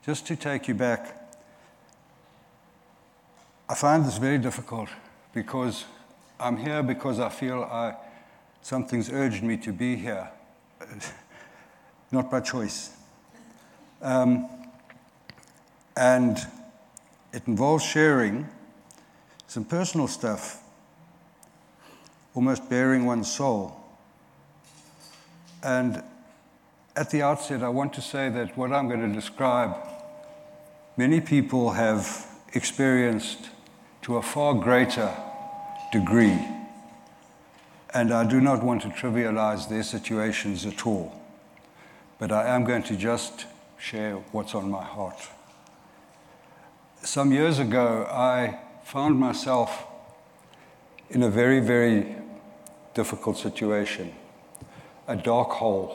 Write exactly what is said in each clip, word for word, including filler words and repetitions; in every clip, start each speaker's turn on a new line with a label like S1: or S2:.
S1: just to take you back, I find this very difficult because I'm here because I feel I, something's urged me to be here, not by choice. Um, and it involves sharing some personal stuff, almost bearing one's soul. And at the outset, I want to say that what I'm going to describe, many people have experienced to a far greater degree. And I do not want to trivialize their situations at all. But I am going to just share what's on my heart. Some years ago, I found myself in a very, very difficult situation, a dark hole.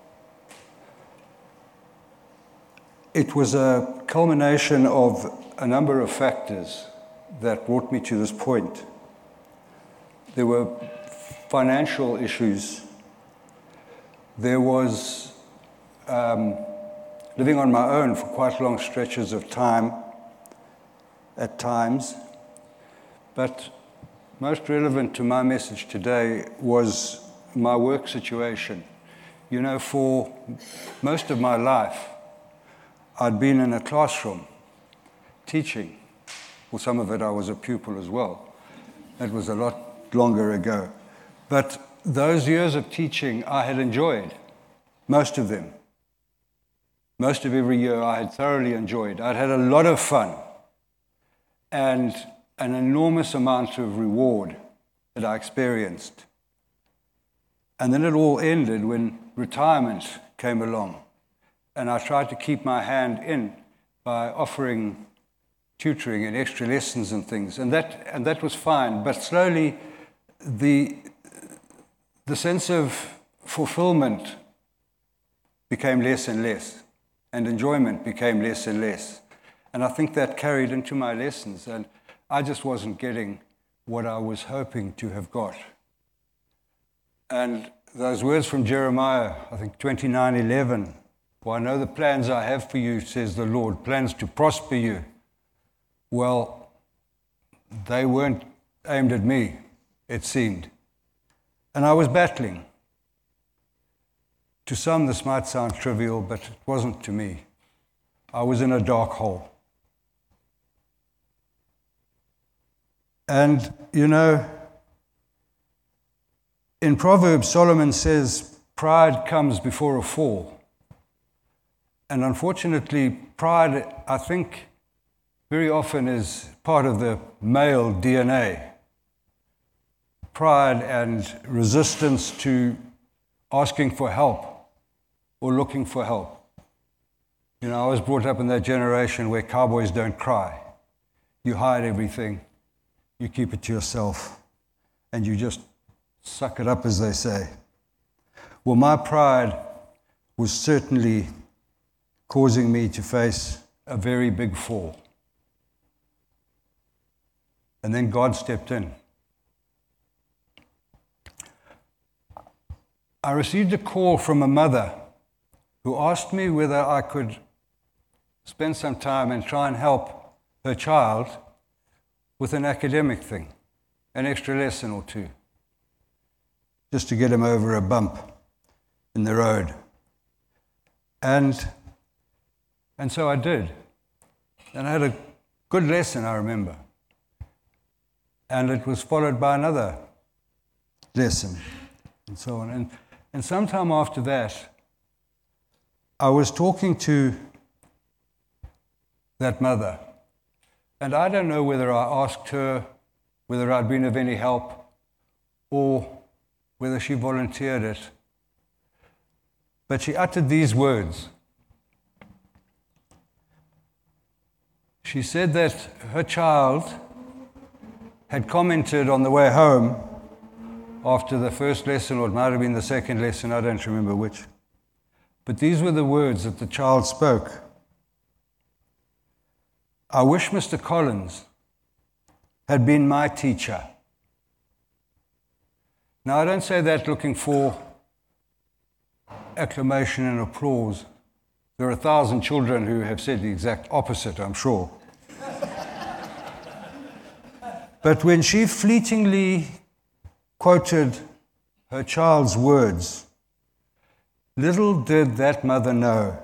S1: It was a culmination of a number of factors that brought me to this point. There were financial issues. There was um, living on my own for quite long stretches of time at times. But most relevant to my message today was my work situation. You know, for most of my life, I'd been in a classroom teaching. Well, some of it I was a pupil as well. That was a lot longer ago. But those years of teaching I had enjoyed, most of them. Most of every year I had thoroughly enjoyed. I'd had a lot of fun and an enormous amount of reward that I experienced. And then it all ended when retirement came along. And I tried to keep my hand in by offering tutoring and extra lessons and things. And that and that was fine. But slowly, the, the sense of fulfillment became less and less. And enjoyment became less and less. And I think that carried into my lessons. And I just wasn't getting what I was hoping to have got. And those words from Jeremiah, I think twenty-nine eleven, "For I know the plans I have for you, says the Lord, plans to prosper you." Well, they weren't aimed at me, it seemed. And I was battling. To some, this might sound trivial, but it wasn't to me. I was in a dark hole. And, you know, in Proverbs, Solomon says, pride comes before a fall. And unfortunately, pride, I think, very often is part of the male D N A. Pride and resistance to asking for help or looking for help. You know, I was brought up in that generation where cowboys don't cry. You hide everything, you keep it to yourself, and you just suck it up, as they say. Well, my pride was certainly causing me to face a very big fall. And then God stepped in. I received a call from a mother who asked me whether I could spend some time and try and help her child with an academic thing, an extra lesson or two, just to get him over a bump in the road. And, and so I did. And I had a good lesson, I remember. And it was followed by another lesson, and so on. And, and sometime after that, I was talking to that mother. And I don't know whether I asked her whether I'd been of any help or whether she volunteered it. But she uttered these words. She said that her child had commented on the way home after the first lesson, or it might have been the second lesson, I don't remember which. But these were the words that the child spoke. "I wish Mister Collins had been my teacher." Now, I don't say that looking for acclamation and applause, There are a thousand children who have said the exact opposite, I'm sure. But when she fleetingly quoted her child's words, little did that mother know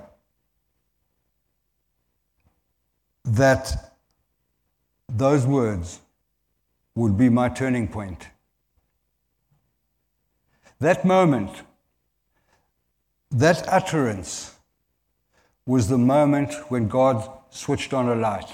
S1: that those words would be my turning point. That moment, that utterance, was the moment when God switched on a light.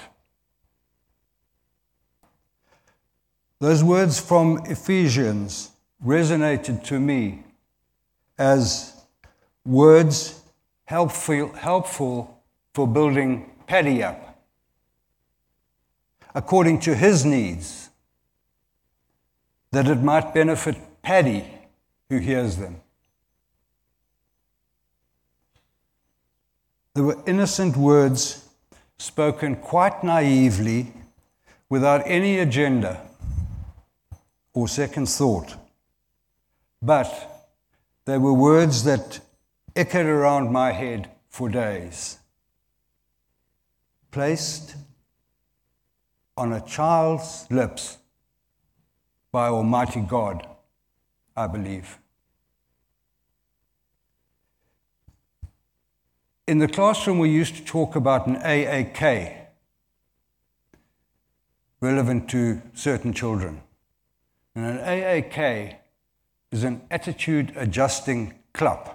S1: Those words from Ephesians resonated to me as words helpful, helpful for building Paddy up, according to his needs, that it might benefit Paddy who hears them. They were innocent words spoken quite naively, without any agenda or second thought. But they were words that echoed around my head for days, placed on a child's lips by Almighty God, I believe. In the classroom, we used to talk about an A A K, relevant to certain children. And an A A K is an attitude adjusting club.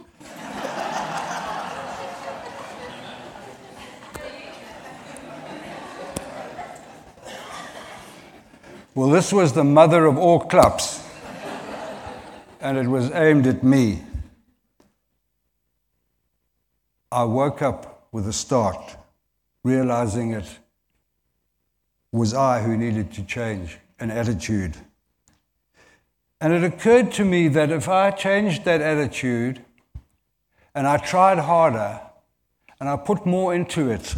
S1: Well, this was the mother of all clubs, and it was aimed at me. I woke up with a start, realizing it was I who needed to change an attitude. And it occurred to me that if I changed that attitude and I tried harder and I put more into it,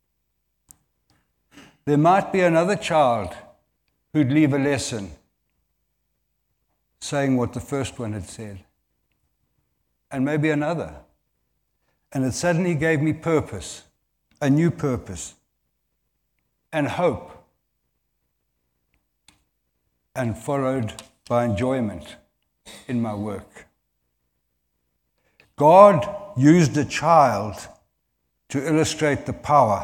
S1: there might be another child who'd leave a lesson saying what the first one had said, and maybe another. And it suddenly gave me purpose, a new purpose, and hope, and followed by enjoyment in my work. God used a child to illustrate the power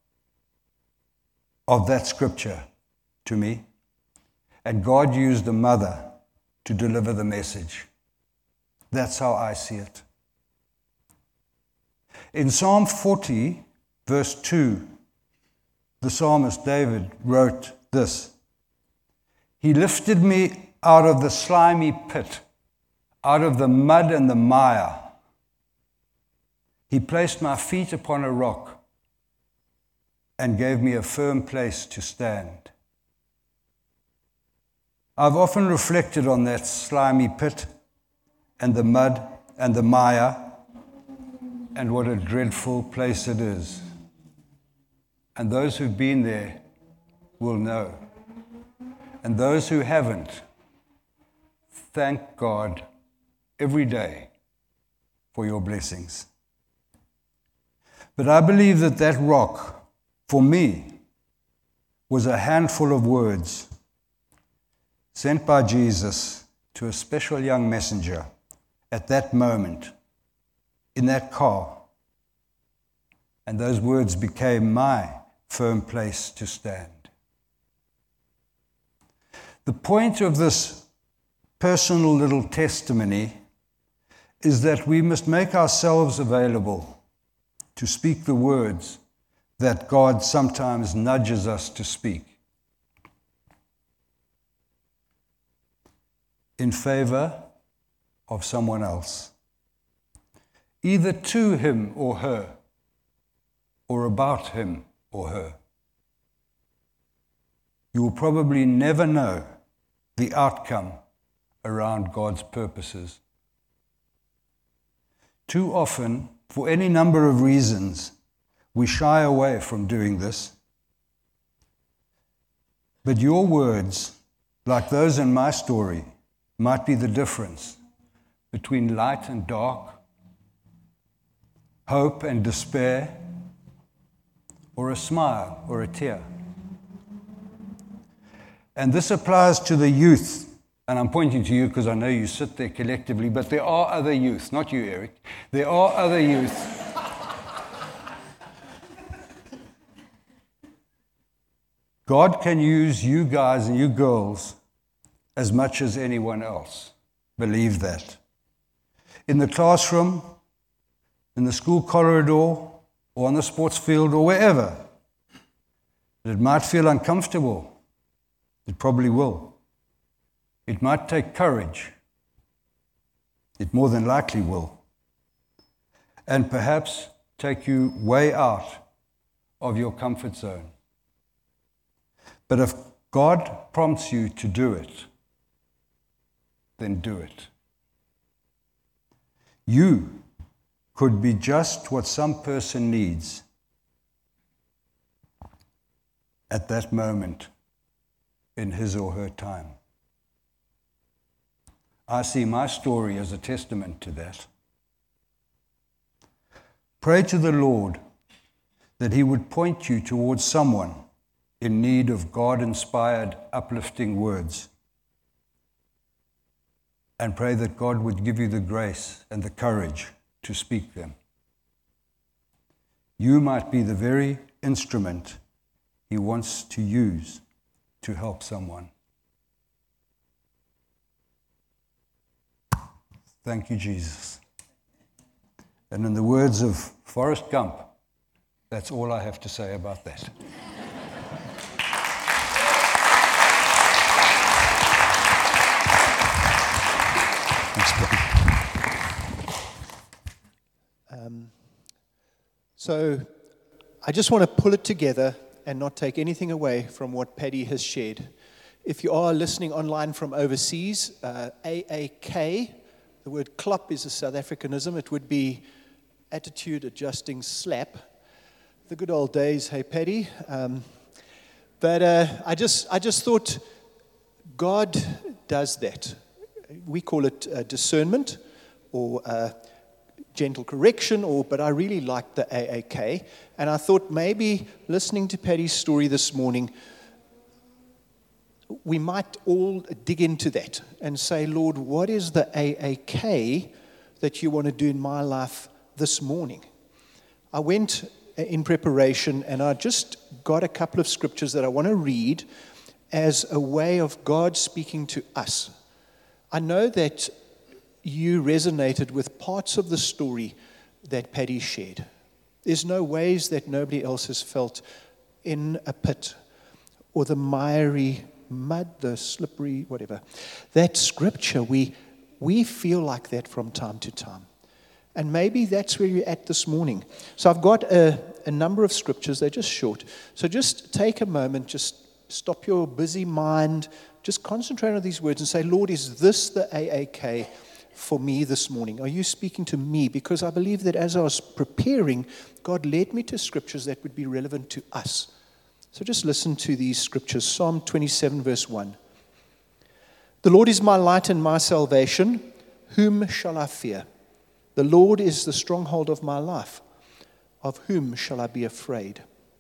S1: of that scripture to me, and God used a mother to deliver the message. That's how I see it. In Psalm forty, verse two, the psalmist David wrote this: He lifted me out of the slimy pit, out of the mud and the mire. He placed my feet upon a rock and gave me a firm place to stand. I've often reflected on that slimy pit and the mud and the mire, and what a dreadful place it is. And those who've been there will know. And those who haven't, thank God every day for your blessings. But I believe that that rock, for me, was a handful of words sent by Jesus to a special young messenger at that moment, in that car. And those words became my firm place to stand. The point of this personal little testimony is that we must make ourselves available to speak the words that God sometimes nudges us to speak in favor of someone else, either to him or her, or about him or her. You will probably never know the outcome around God's purposes. Too often, for any number of reasons, we shy away from doing this. But your words, like those in my story, might be the difference between light and dark, hope and despair, or a smile or a tear. And this applies to the youth. And I'm pointing to you because I know you sit there collectively, but there are other youth, not you, Eric. There are other youth. God can use you guys and you girls as much as anyone else. Believe that. In the classroom, in the school corridor, or on the sports field, or wherever. It might feel uncomfortable. It probably will. It might take courage. It more than likely will. And perhaps take you way out of your comfort zone. But if God prompts you to do it, then do it. You could be just what some person needs at that moment in his or her time. I see my story as a testament to that. Pray to the Lord that he would point you towards someone in need of God-inspired, uplifting words. And pray that God would give you the grace and the courage to speak them. You might be the very instrument he wants to use to help someone. Thank you, Jesus. And in the words of Forrest Gump, that's all I have to say about that.
S2: Um, so I just want to pull it together and not take anything away from what Paddy has shared. If you are listening online from overseas, uh, A A K, the word klop is a South Africanism. It would be attitude adjusting slap. The good old days, hey Paddy. Um, but uh, I just I just thought God does that. We call it uh, discernment or uh, gentle correction, or but I really like the A A K. And I thought maybe listening to Paddy's story this morning, we might all dig into that and say, Lord, what is the A A K that you want to do in my life this morning? I went in preparation and I just got a couple of scriptures that I want to read as a way of God speaking to us. I know that you resonated with parts of the story that Paddy shared. There's no ways that nobody else has felt in a pit or the miry mud, the slippery, whatever. That scripture, we we feel like that from time to time. And maybe that's where you're at this morning. So I've got a, a number of scriptures. They're just short. So just take a moment, just stop your busy mind, just concentrate on these words and say, Lord, is this the A A K for me this morning? Are you speaking to me? Because I believe that as I was preparing, God led me to scriptures that would be relevant to us. So just listen to these scriptures. Psalm twenty-seven, verse one. The Lord is my light and my salvation. Whom shall I fear? The Lord is the stronghold of my life. Of whom shall I be afraid?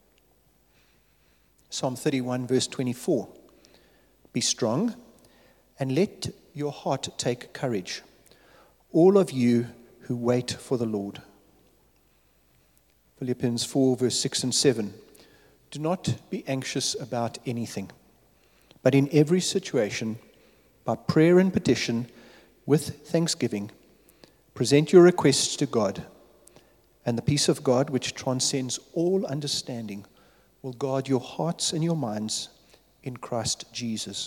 S2: Psalm thirty-one, verse twenty-four. Be strong and let your heart take courage, all of you who wait for the Lord. Philippians four, verse six and seven. Do not be anxious about anything, but in every situation, by prayer and petition, with thanksgiving, present your requests to God, and the peace of God, which transcends all understanding, will guard your hearts and your minds in Christ Jesus.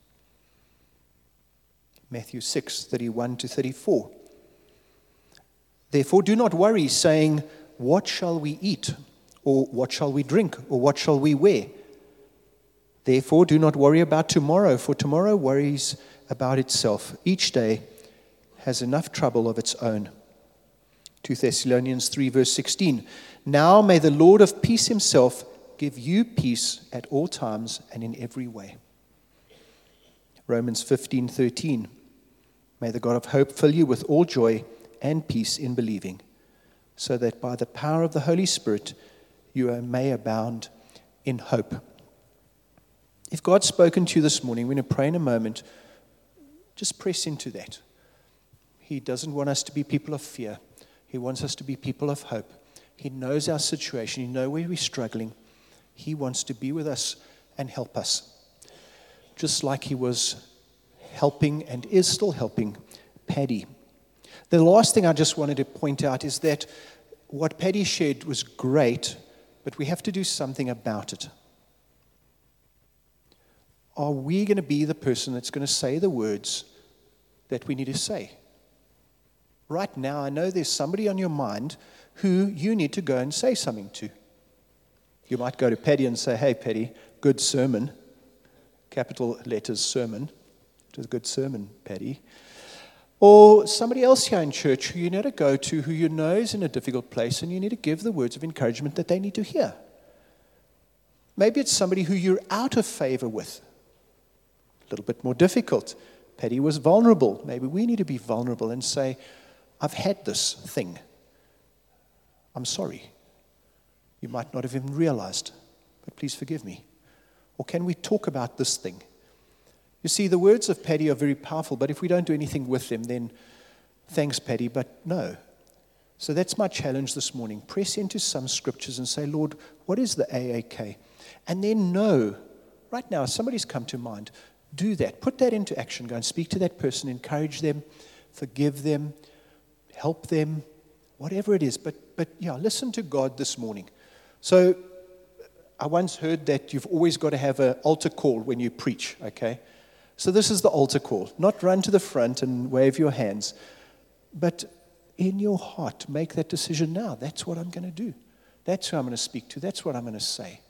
S2: Matthew six, thirty-one to thirty-four. Therefore do not worry, saying, what shall we eat? Or what shall we drink? Or what shall we wear? Therefore do not worry about tomorrow, for tomorrow worries about itself. Each day has enough trouble of its own. Second Thessalonians three, verse sixteen. Now may the Lord of peace himself give you peace at all times and in every way. Romans fifteen, thirteen. May the God of hope fill you with all joy and peace in believing, so that by the power of the Holy Spirit you may abound in hope. If God's spoken to you this morning, we're going to pray in a moment. Just press into that. He doesn't want us to be people of fear. He wants us to be people of hope. He knows our situation. He knows where we're struggling. He wants to be with us and help us. Just like he was helping and is still helping Paddy. The last thing I just wanted to point out is that what Paddy shared was great, but we have to do something about it. Are we going to be the person that's going to say the words that we need to say? Right now, I know there's somebody on your mind who you need to go and say something to. You might go to Paddy and say, hey, Paddy, good sermon. Capital letters, sermon. It was a good sermon, Paddy. Or somebody else here in church who you need to go to who you know is in a difficult place and you need to give the words of encouragement that they need to hear. Maybe it's somebody who you're out of favor with. A little bit more difficult. Paddy was vulnerable. Maybe we need to be vulnerable and say, I've had this thing. I'm sorry. You might not have even realized, but please forgive me. Or can we talk about this thing? You see, the words of Paddy are very powerful, but if we don't do anything with them, then thanks, Paddy, but no. So that's my challenge this morning. Press into some scriptures and say, Lord, what is the A A K? And then know, right now, somebody's come to mind. Do that. Put that into action. Go and speak to that person. Encourage them. Forgive them. Help them. Whatever it is. But, but yeah, listen to God this morning. So I once heard that you've always got to have an altar call when you preach, okay? So this is the altar call. Not run to the front and wave your hands. But in your heart, make that decision now. That's what I'm going to do. That's who I'm going to speak to. That's what I'm going to say.